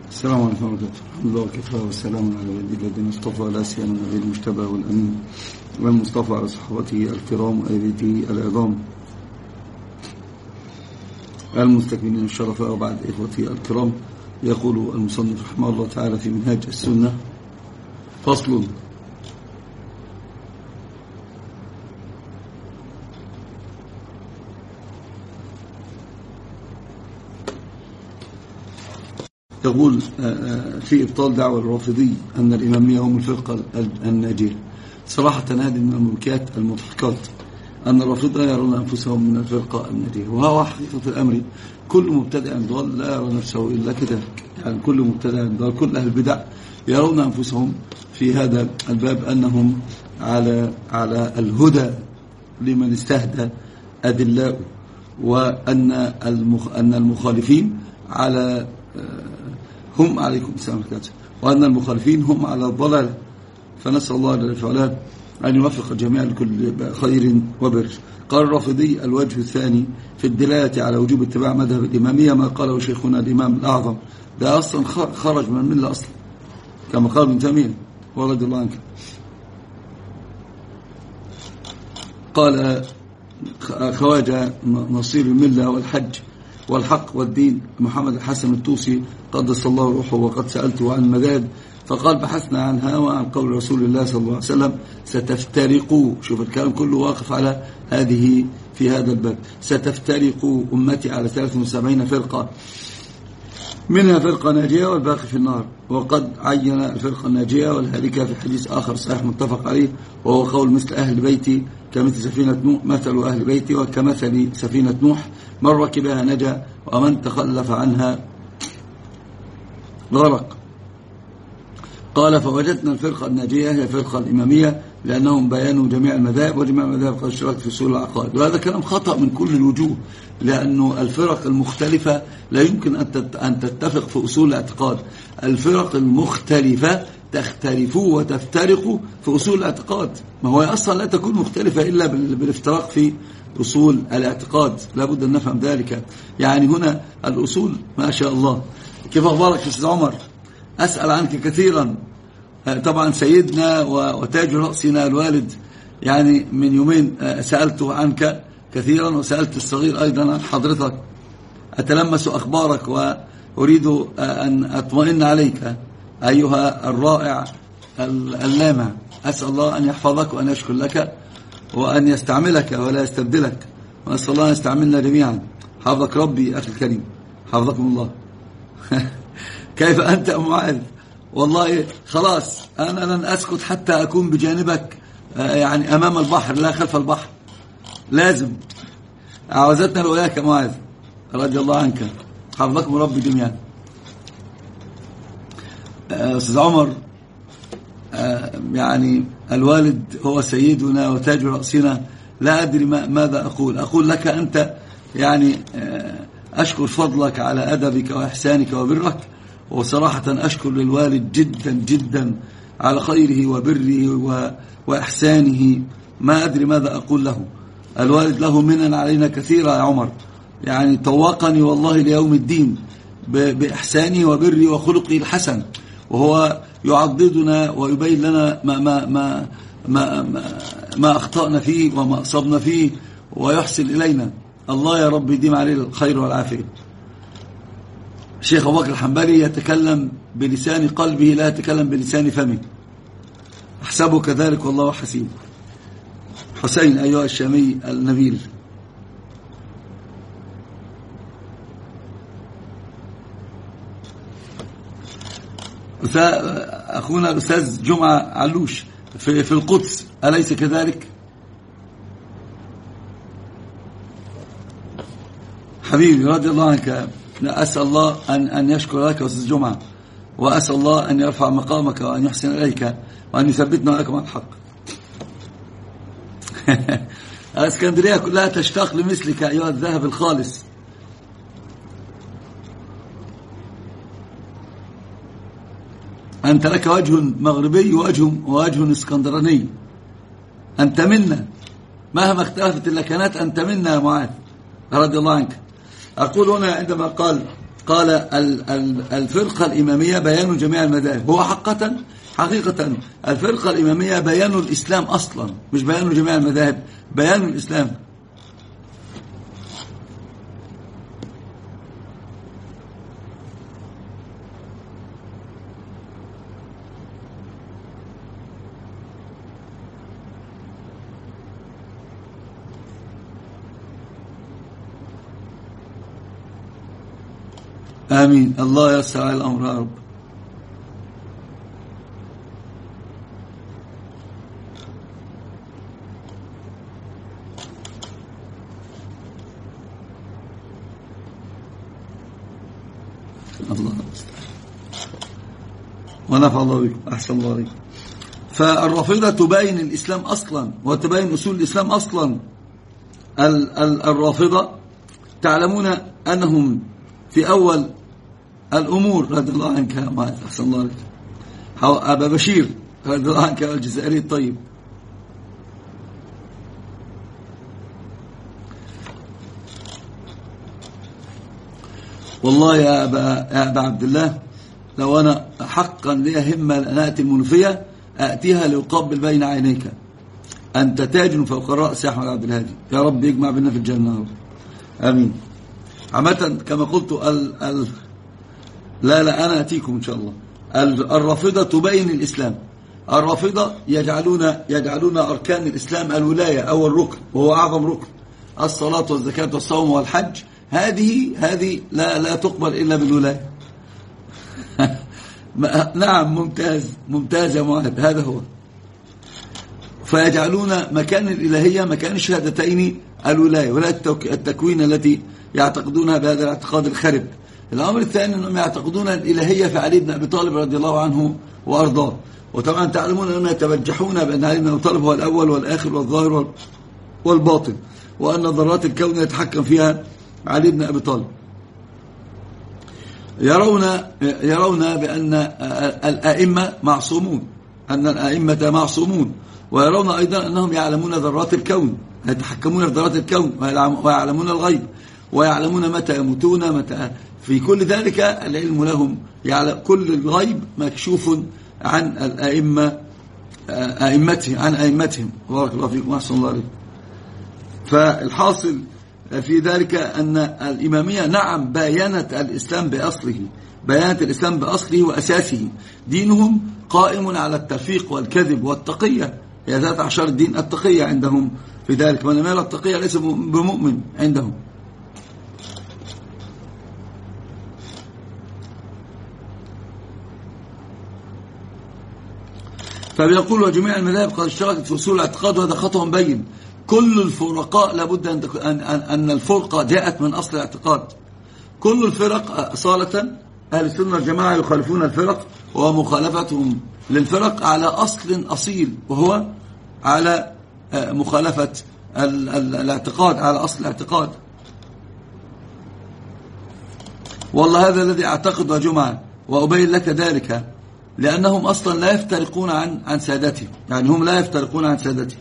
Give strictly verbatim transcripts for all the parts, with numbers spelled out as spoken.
السلام عليكم ورحمة الله. الحمد لله وكفى والسلام على عباده الذين اصطفى، لا سيما النبي المجتبى والأمين والمصطفى على صحبته الكرام وآل بيته العظام المستكملين الشرفاء. وبعد إخوتي الكرام، يقول المصنف رحمه الله تعالى في منهاج السنة: فصل: يقول في إبطال دعوة الرافضي أن الإمامية هم الفرقة الناجية. صراحة هذه من الملكات المضحكات أن الرافضة يرون أنفسهم من الفرقة الناجية، وهو حقيقة الأمر كل مبتدع ضال لا يرى نفسه إلا كده. يعني كل مبتدع ضال، كل أهل البدع يرون أنفسهم في هذا الباب أنهم على على الهدى لمن استهدى أدلاء، وأن أن المخالفين على هم عليكم السلام عليكم وأن المخالفين هم على الضلال. فنسأل الله جل وعلا أن يوفق الجميع لكل خير وبر. قال الرافضي: الوجه الثاني في الدلالة على وجوب اتباع مذهب الإمامية ما قاله شيخنا الإمام الأعظم. ده أصلا خرج من الملة أصلا، كما قال ابن تيمية ورضي الله عنه. قال خواجة نصير الملة والحج والحق والدين محمد الحسن الطوسي قدس الله روحه: وقد سألته عن المذاهب فقال: بحثنا عنها وعن قول رسول الله صلى الله عليه وسلم ستفترق. شوف الكلام كله واقف على هذه في هذا الباب: ستفترق أمتي على ثلاث وسبعين فرقة، منها فرقة ناجية والباقي في النار. وقد عين الفرقة الناجية والهالكة في حديث آخر صحيح متفق عليه، وهو قول: مثل أهل بيتي كمثل سفينة نوح، مثل أهل بيتي وكمثل سفينة نوح، من ركبها نجا ومن تخلف عنها غرق. قال: فوجدنا الفرقة الناجية هي الفرقة الإمامية، لأنهم بيانوا جميع المذاهب، وجميع المذاهب قد اشتركت في أصول العقائد. وهذا كلام خطأ من كل الوجوه، لأنه الفرق المختلفة لا يمكن أن تتفق في أصول الاعتقاد. الفرق المختلفة تختلف وتفترق في أصول الاعتقاد. ما هو أصلا لا تكون مختلفة إلا بالافتراق في أصول الاعتقاد، لا بد أن نفهم ذلك. يعني هنا الأصول ما شاء الله. كيف أخبارك يا أستاذ عمر؟ أسأل عنك كثيرا. طبعا سيدنا وتاج رأسنا الوالد، يعني من يومين سألته عنك كثيرا، وسألت الصغير أيضا عن حضرتك. أتلمس أخبارك وأريد أن أطمئن عليك أيها الرائع اللامع. أسأل الله أن يحفظك وأن يشكر لك وأن يستعملك ولا يستبدلك، وأسأل الله أن يستعملنا جميعا. حفظك ربي أخي الكريم، حفظكم الله. كيف أنت يا معاذ؟ والله خلاص أنا لن أسكت حتى أكون بجانبك، يعني أمام البحر لا خلف البحر. لازم. أعوذتنا لأولئك معاذ رضي الله عنك، حفظكم ربي جميعا. أستاذ عمر، يعني الوالد هو سيدنا وتاج رأسنا. لا أدري ماذا أقول. أقول لك أنت يعني أشكر فضلك على أدبك وإحسانك وبرك، وصراحة أشكر للوالد جدا جدا على خيره وبره وإحسانه. ما أدري ماذا أقول له. الوالد له منن علينا كثيرا يا عمر، يعني طوقني والله ليوم الدين بإحسانه وبره وخلقه الحسن، وهو يعضدنا ويبين لنا ما, ما, ما, ما, ما, ما أخطأنا فيه وما أصبنا فيه، ويحسن إلينا. الله يا رب يديم عليه الخير والعافية. الشيخ أبو بكر الحنبلي يتكلم بلسان قلبه لا يتكلم بلسان فمه، أحسبه كذلك والله حسيب. حسين أيها الشامي النبيل، أخونا الأستاذ جمعة علوش في, في القدس، أليس كذلك؟ حبيبي رضي الله عنك، أسأل الله أن, أن يشكر لك أستاذ جمعة، وأسأل الله أن يرفع مقامك وأن يحسن إليك وأن يثبتنا لكم على الحق. الإسكندرية كلها تشتاق لمثلك أيها الذهب الخالص. أنت لك وجه مغربي ووجه, ووجه اسكندراني. أنت منا مهما اختلفت اللكنات، أنت منا يا معاذ رضي الله عنك. أقول هنا عندما قال قال الفرقة الإمامية بيان جميع المذاهب. هو حقا حقيقة الفرقة الإمامية بيان الإسلام أصلا، مش بيان جميع المذاهب، بيان الإسلام. آمين. الله يسر على الأمر يا رب. الله ونفع الله بكم. أحسن الله عليكم. فالرافضة تبين الإسلام أصلا وتبين أصول الإسلام أصلا. الرافضة تعلمون أنهم في أول الأمور رضي الله عنك أحسن الله عليك أبا بشير رضي الله عنك الجزائري الطيب، والله يا أبا, يا أبا عبد الله لو أنا حقا لي همة أن أتي المنوفية أأتيها لأقبل بين عينيك، أنت تاج فوق الرأس يا أحمد عبد الهادي. يا رب يجمع بنا في الجنة. آمين. عامة كما قلت ال ال لا لا أنا أتيكم إن شاء الله. الرافضة تبين الإسلام. الرافضة يجعلون يجعلون أركان الإسلام الولاية أول ركن وهو أعظم ركن، الصلاة والزكاة والصوم والحج، هذه هذه لا لا تقبل إلا بالولاية. نعم ممتاز ممتاز يا معاذ، هذا هو. فيجعلون مكان الإلهية مكان الشهادتين الولاية، ولاية التكوين التي يعتقدونها بهذا الاعتقاد الخرب. الأمر الثاني أنهم يعتقدون الإلهية في علي بن أبي طالب رضي الله عنه وأرضاه، وطبعا تعلمون أنهم يتبجحون بأن علي بن أبي طالب هو الأول والآخر والظاهر والباطن، وأن ذرات الكون يتحكم فيها علي بن أبي طالب. يرون يرون بأن الآئمة معصومون، أن الآئمة معصومون، ويرون أيضا أنهم يعلمون ذرات الكون، يتحكمون في ذرات الكون ويعلمون الغيب، ويعلمون متى يموتون متى. في كل ذلك العلم لهم، يعلم كل الغيب مكشوف عن الأئمة أئمتهم عن أئمتهم. بارك الله فيكم أحسن الله عليكم. فالحاصل في ذلك أن الإمامية نعم بيانت الإسلام بأصله، بيانت الإسلام بأصله وأساسه. دينهم قائم على التفريق والكذب والتقية، هي ذات عشر الدين التقية عندهم. في ذلك من يميل التقية ليس بمؤمن عندهم. فبيقولوا جميع المذاهب قد اشتركت في أصول الاعتقاد، وهذا خطأ مبين. كل الفرقاء لابد أن, أن, أن الفرقة جاءت من أصل الاعتقاد. كل الفرق أصالة أهل السنة والجماعة يخالفون الفرق، ومخالفتهم للفرق على أصل أصيل، وهو على مخالفة الاعتقاد، على أصل الاعتقاد. والله هذا الذي أعتقد يا جمعة، وأبين لك ذلك، لأنهم أصلا لا يفترقون عن عن سادتهم، يعني هم لا يفترقون عن سادتهم.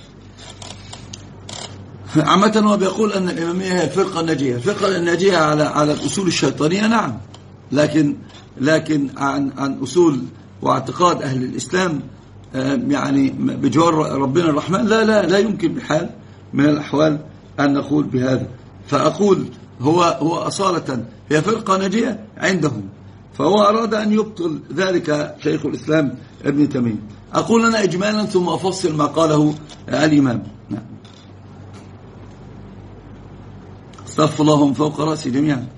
عامة هو بيقول أن الإمامية هي الفرقة الناجية. الفرقة الناجية على على الأصول الشيطانية نعم، لكن لكن عن عن أصول واعتقاد أهل الإسلام يعني بجوار ربنا الرحمن لا لا لا يمكن بحال من الأحوال أن نقول بهذا. فأقول هو هو أصالة هي فرقة ناجية عندهم، فهو أراد أن يبطل ذلك شيخ الإسلام ابن تيمية. أقول أنا إجمالا ثم أفصل ما قاله الإمام. نعم. صف الله فوق رأسي جميعا.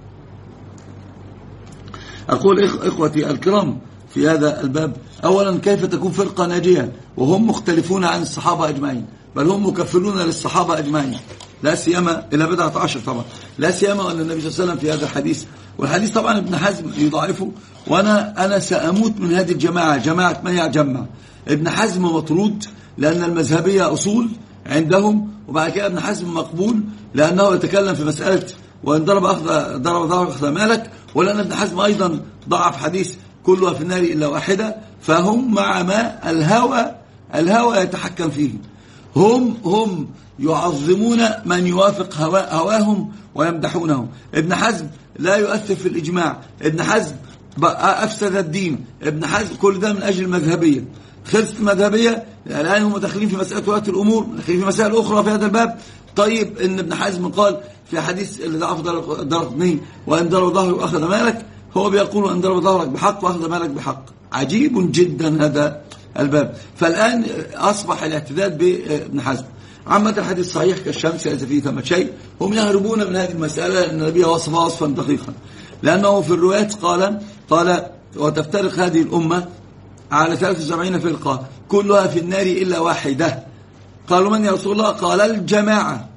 أقول إخوتي الكرام في هذا الباب، أولا كيف تكون فرقة ناجية وهم مختلفون عن الصحابة أجمعين، بل هم مكفرون للصحابة أجمعين، لا سيما إلى بدعة عشر طبعا، لا سيما أن النبي صلى الله عليه وسلم في هذا الحديث، والحديث طبعا ابن حزم يضعفه، وأنا أنا سأموت من هذه الجماعة، جماعة من يجمع. ابن حزم مطرود لأن المذهبية أصول عندهم، وبعد كده ابن حزم مقبول لأنه يتكلم في مسألة وإن ضرب أخذ ضرب ضرب أخذ مالك، ولأن ابن حزم أيضا ضعف حديث كلها في النار إلا واحدة. فهم مع ما الهوى الهوى يتحكم فيه، هم هم يعظمون من يوافق هوا هواهم ويمدحونه. ابن حزم لا يؤثر في الإجماع. ابن حزم أفسد الدين. ابن حزم كل ده من أجل المذهبية. خلصت المذهبية، الآن هم داخلين في مسألة ولاة الأمور، داخلين في مسائل أخرى في هذا الباب. طيب إن ابن حزم قال في حديث اللي ضعف درقني وإن ضرب ظهرك وأخذ مالك، هو بيقول أن ضرب ظهرك بحق وأخذ مالك بحق. عجيب جدا هذا الباب. فالآن أصبح الاعتداد بابن حزم. عامة الحديث صحيح كالشمس ليس فيه ثمة شيء. هم يهربون من هذه المسألة أن النبي وصفها وصفا دقيقا، لأنه في الروايات قال قال وتفترق هذه الأمة على ثلاث وسبعين فرقة كلها في النار إلا واحدة. قالوا من يا رسول الله؟ قال الجماعة.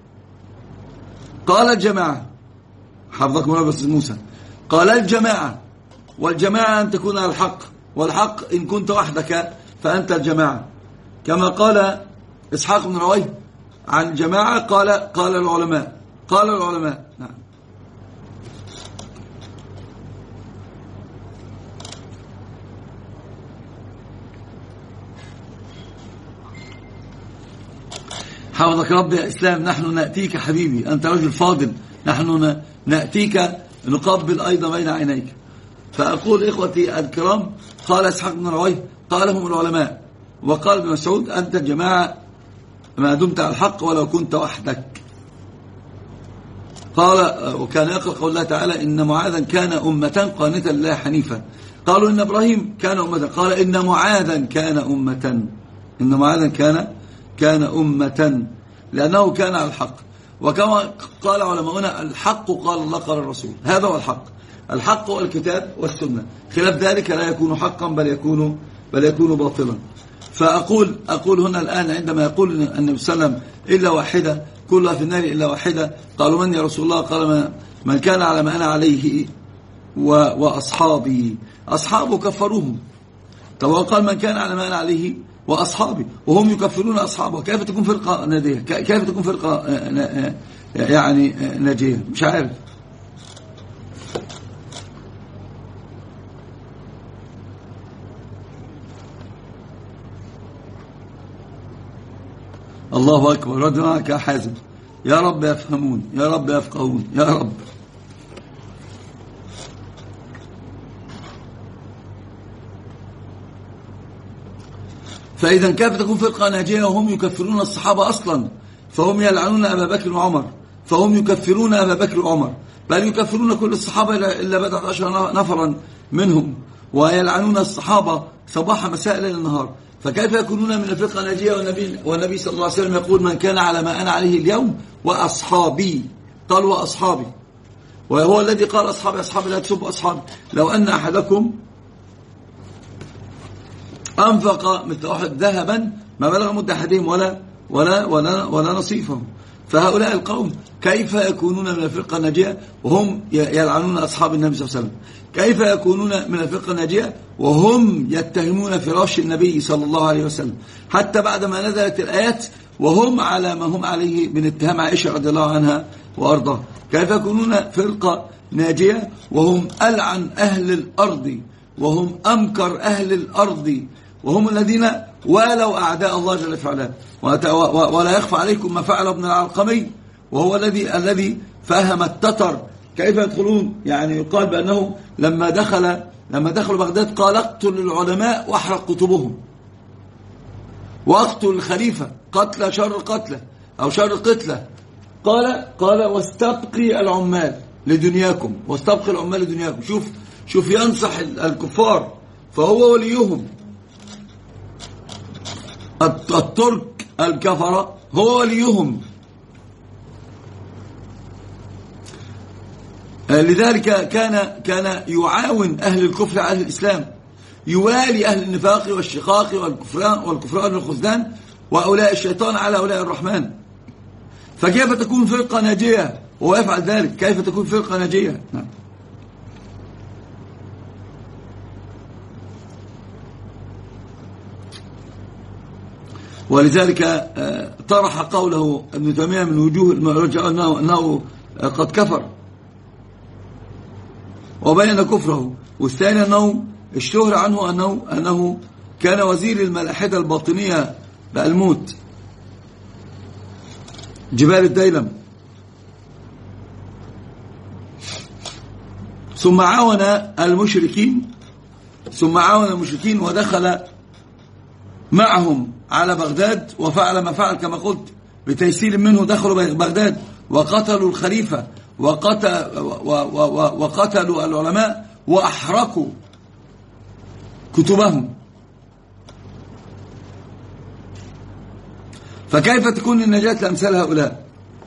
قال الجماعة حفظكم الله بس موسى. قال الجماعة، والجماعة أن تكون على الحق، والحق إن كنت وحدك فأنت الجماعة. كما قال إسحاق بن راهويه عن الجماعة قال قال العلماء قال العلماء نعم. حفظك ربي يا إسلام. نحن نأتيك حبيبي، أنت رجل فاضل، نحن نأتيك نقبل أيضا بين عينيك. فأقول إخوتي الكرام، قال إسحاق بن راهويه قالهم العلماء، وقال ابن مسعود أنت الجماعة ما دمت على الحق ولو كنت وحدك. قال وكان يقرأ قول الله تعالى إن معاذا كان أمة قانتا لله حنيفا. قالوا إن إبراهيم كان أمة، قال إن معاذا كان أمة، إن معاذا كان كان أمة لأنه كان على الحق. وكما قال علماؤنا الحق قال الله قال الرسول، هذا هو الحق. الحق هو الكتاب والسنة، خلاف ذلك لا يكون حقا بل يكون بل يكون باطلا. فأقول أقول هنا الآن عندما يقول النبي صلى الله عليه وسلم إلا واحدة كلها في النار إلا واحدة، قالوا من يا رسول الله؟ قال من كان على ما أنا عليه وأصحابي. أصحابه كفروهم. طب وقال من كان على ما أنا عليه وأصحابي، وهم يكفرون أصحابه. كيف تكون فرقة ناجية؟ كيف تكون فرقة يعني ناجية؟ مش عارف. الله أكبر. رد معك يا حازم. يا رب يفهمون، يا رب يفقهون، يا رب. فإذا كيف تكون فرقة ناجية وهم يكفرون الصحابة أصلا؟ فهم يلعنون أبا بكر وعمر، فهم يكفرون أبا بكر وعمر، بل يكفرون كل الصحابة إلا بضعة عشر نفرا منهم، ويلعنون الصحابة صباح مساء ليل النهار. فكيف يكونون من الفرقة الناجية والنبي, والنبي صلى الله عليه وسلم يقول من كان على ما أنا عليه اليوم وأصحابي. قال وأصحابي، وهو الذي قال أصحابي أصحابي لا تسبوا أصحابي. لو أن أحدكم أنفق مثل أحد ذهبا ما بلغ مد أحدهم ولا ولا ولا ولا نصيفهم. فهؤلاء القوم كيف يكونون من الفرقة الناجية وهم يلعنون أصحاب النبي صلى الله عليه وسلم؟ كيف يكونون من الفرقة الناجية وهم يتهمون فراش النبي صلى الله عليه وسلم حتى بعد ما نزلت الآيات وهم على ما هم عليه من اتهام عائشة رضي الله عنها وأرضاها؟ كيف يكونون فرقة ناجية وهم ألعن أهل الأرض وهم أمكر أهل الأرض وهم الذين والوا أعداء الله جل وعلا؟ ولا يخفى عليكم ما فعل ابن العلقمي وهو الذي الذي فهم التتر كيف يدخلون. يعني يقال بأنه لما دخل لما دخلوا بغداد قال اقتل العلماء واحرق كتبهم واقتل الخليفة قتل شر قتله أو شر قتله. قال قال واستبقي العمال لدنياكم، واستبقي العمال لدنياكم. شوف شوف ينصح الكفار فهو وليهم. الترك الكفرة هو وليهم. لذلك كان كان يعاون أهل الكفر على أهل الإسلام، يوالي أهل النفاق والشقاق والكفران والكفران والخذلان وأولاء الشيطان على أولاء الرحمن. فكيف تكون فرقة ناجية وهو يفعل ذلك؟ كيف تكون فرقة ناجية؟ نعم. ولذلك طرح قوله ابن تيمية من وجوه المرجع أنه, أنه قد كفر وبين كفره. والثاني أنه اشتهر عنه أنه, أنه كان وزير الملاحدة الباطنية بألموت جبال الديلم. ثم عاون المشركين ثم عاون المشركين ودخل معهم على بغداد وفعل ما فعل كما قلت بتيسير منه. دخلوا بغداد وقتلوا الخليفة وقتل وقتلوا العلماء وأحرقوا كتبهم. فكيف تكون النجاة لأمثال هؤلاء؟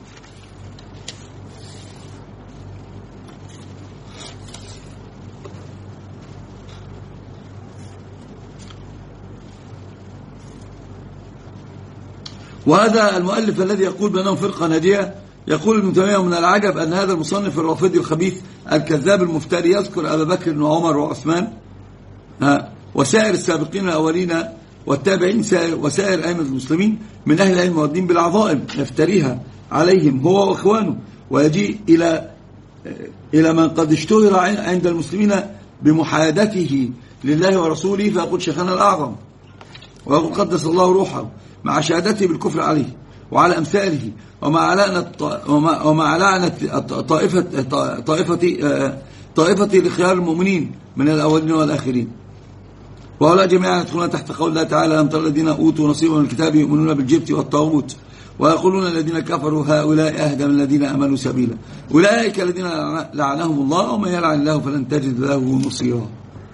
وهذا المؤلف الذي يقول بأنهم فرقة ناجية يقول ابن تيمية من العجب أن هذا المصنف الرافضي الخبيث الكذاب المفتري يذكر أبا بكر وعمر وعثمان وسائر السابقين الأولين والتابعين وسائر أئمة المسلمين من أهل العلم والدين بالعظائم يفتريها عليهم هو وإخوانه، ويجيء إلى إلى من قد اشتهر عند المسلمين بمحايدته لله ورسوله فيقول شيخنا الأعظم، ويقول قدس الله روحه مع شهادته بالكفر عليه وعلى أمثاله ومع لعنة ومع لعنة طائفة طائفة طائفة لخيار المؤمنين من الأولين والآخرين. وهؤلاء جميعا يدخلون تحت قول الله تعالى ألم تر الذين أوتوا نصيبا من الكتاب يؤمنون بالجبت والطاغوت ويقولون الذين كفروا هؤلاء أهدى من الذين آمنوا سبيلا أولئك الذين لعنهم الله ومن يلعن الله فلن تجد له نصيرا.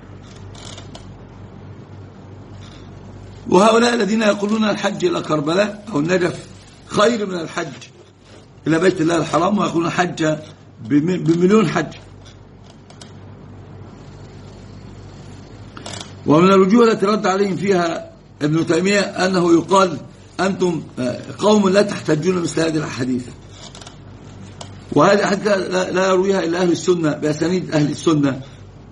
وهؤلاء الذين يقولون الحج إلى كربلاء أو النجف خير من الحج إلى بيت الله الحرام، ويقولون حج بمليون حج. ومن الوجوه التي رد عليهم فيها ابن تيمية أنه يقال أنتم قوم لا تحتجون مثل هذه الأحاديث، وهذه حتى لا يرويها إلا أهل السنة بأسانيد أهل السنة،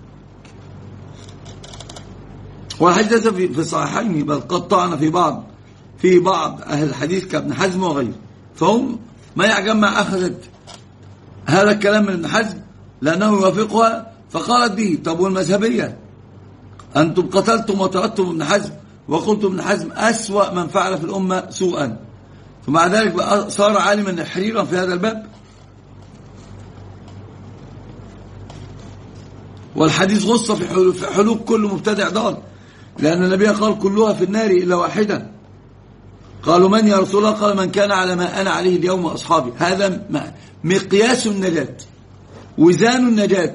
والحديث في الصحيحين بل قد طعن في بعض في بعض أهل الحديث كابن حزم وغيره. فهم ما يعجمع أخذت هذا الكلام من ابن حزم لأنه يوافقها فقالت به. طب والمذهبية أنتم قتلتم وطردتم ابن حزم وقلتم ابن حزم أسوأ من فعل في الأمة سوءا، فمع ذلك بقى صار عالما حريرا في هذا الباب. والحديث غصة في حلوك كل مبتدع ضال، لأن النبي قال كلها في النار إلا واحدة. قالوا من يا رسول الله؟ قال من كان على ما أنا عليه اليوم وأصحابي. هذا مقياس النجاة وزان النجاة.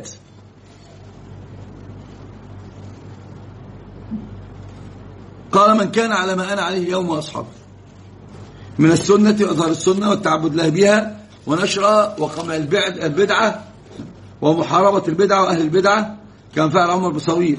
قال من كان على ما أنا عليه اليوم وأصحابي من السنة وإظهار السنة والتعبد له بها ونشرها وقمع البدعة ومحاربة البدعة وأهل البدعة كان فعل عمر بصوير.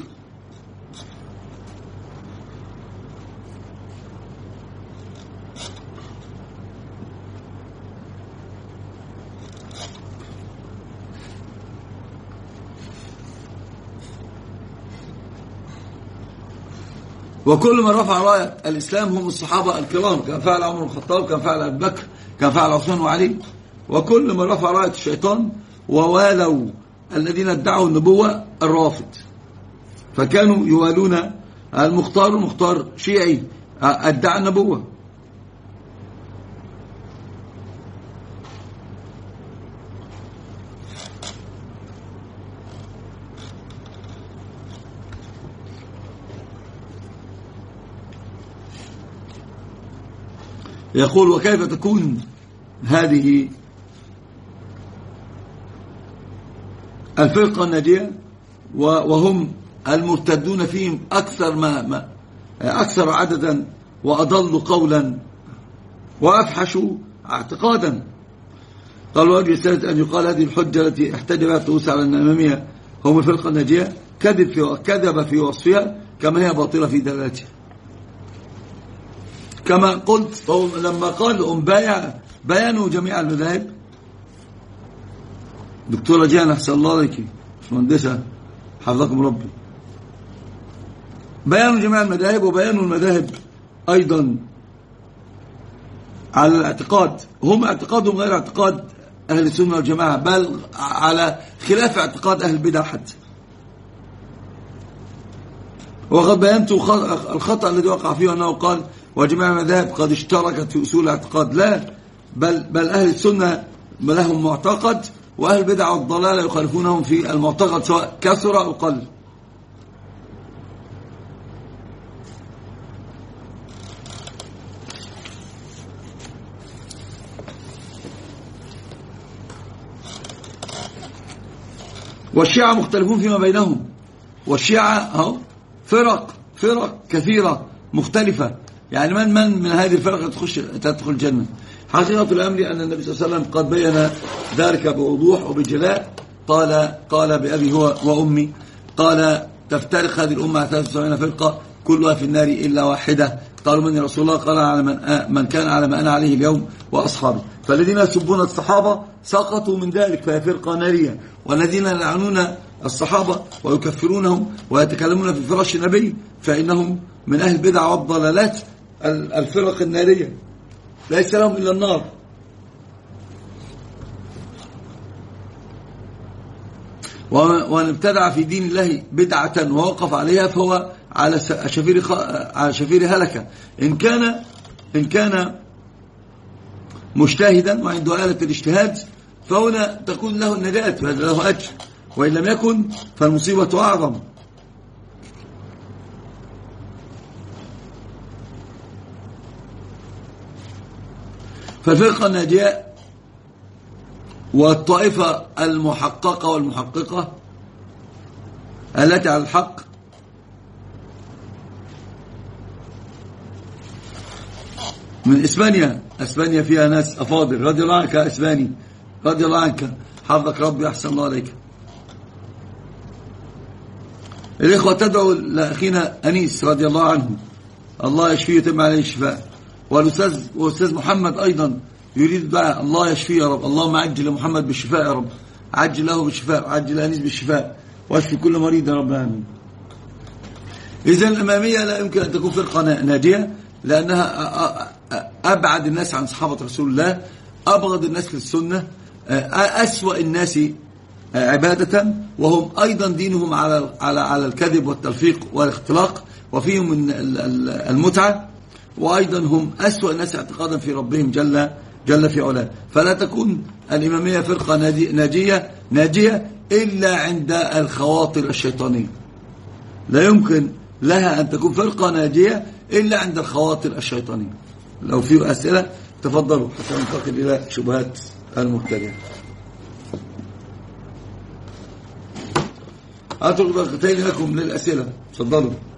وكل من رفع راية الإسلام هم الصحابة الكرام، كان فعل عمر بن الخطاب، كان فعل أبي بكر، كان فعل عثمان وعلي. وكل من رفع راية الشيطان ووالوا الذين ادعوا النبوة الرافض، فكانوا يوالون المختار المختار شيعي ادعى النبوة. يقول وكيف تكون هذه الفرقة الناجية وهم المرتدون فيهم أكثر ما, ما أكثر عددا وأضلوا قولا وأفحشوا اعتقادا. قال وجه الثالث أن يقال هذه الحجة التي احتج بها الطوس على الأمامية هم الفرقة الناجية كذب في كذب في وصفها كما هي باطلة في دلالتها. كما قلت لما قال أم بايع بيانوا جميع المذاهب. دكتورة جانا أحسن الله عليك مهندسة حفظكم ربي. بيانوا جميع المذاهب وبيانوا المذاهب أيضا على الاعتقاد، هم اعتقادهم غير اعتقاد أهل السنة والجماعة، بل على خلاف اعتقاد أهل البدع حتى. وقد بينت الخطأ الذي وقع فيه أنه قال وجميع المذاهب قد اشتركت في أصول الاعتقاد. لا، بل, بل أهل السنة لهم معتقد وأهل البدع والضلالة يخالفونهم في المعتقد سواء كثر أو قل. والشيعة مختلفون فيما بينهم، والشيعة اهو فرق فرق كثيرة مختلفة، يعني من من من هذه الفرق تخش تدخل الجنة. حقيقة الأمر أن النبي صلى الله عليه وسلم قد بين ذلك بوضوح وبجلاء. قال قال بأبي هو وأمي، قال تفترق هذه الأمة على ثلاث وسبعين فرقة كلها في النار إلا واحدة. قالوا من يا رسول الله؟ قال على من, من كان على ما أنا عليه اليوم وأصحابي. فالذين يسبون الصحابة سقطوا من ذلك فهي فرقة نارية، والذين يلعنون الصحابة ويكفرونهم ويتكلمون في فراش النبي فإنهم من أهل البدع والضلالات الفرق النارية ليس لهم إلا النار. ومن ابتدع في دين الله بدعة ووقف عليها فهو على شفير على شفير هلكة. إن كان إن كان مجتهدا وعنده آلة الاجتهاد فهنا تكون له النجاة فهذا له أجر، وإن لم يكن فالمصيبة أعظم. فالفرقة الناجية والطائفة المحققة والمحققة التي على الحق من إسبانيا. إسبانيا فيها ناس أفاضل، رضي الله عنك يا إسباني، رضي الله عنك، حفظك ربي، أحسن الله عليك. الإخوة تدعو لأخينا أنيس رضي الله عنه، الله يشفيه ويتم عليه الشفاء، والأستاذ والأستاذ محمد أيضا يريد الدعاء، الله يشفيه يا رب، اللهم عجل محمد بالشفاء يا رب، عجل له بالشفاء، عجل أنيس بالشفاء، واشفي كل مريض يا رب آمين. إذن الإمامية لا يمكن أن تكون فرقة ناجية، لأنها أبعد الناس عن صحابة رسول الله، أبغض الناس للسنة، أسوأ الناس عبادة، وهم أيضا دينهم على على على الكذب والتلفيق والاختلاق، وفيهم من المتعة، وأيضا هم أسوأ الناس اعتقادا في ربهم جل جل في علاه. فلا تكون الإمامية فرقة ناجية ناجية إلا عند الخواطر الشيطانية، لا يمكن لها أن تكون فرقة ناجية إلا عند الخواطر الشيطانية. لو في أسئلة تفضلوا حتى ننتقل إلى شبهات المبتدئة. أترك دقيقتين لكم للأسئلة، تفضلوا.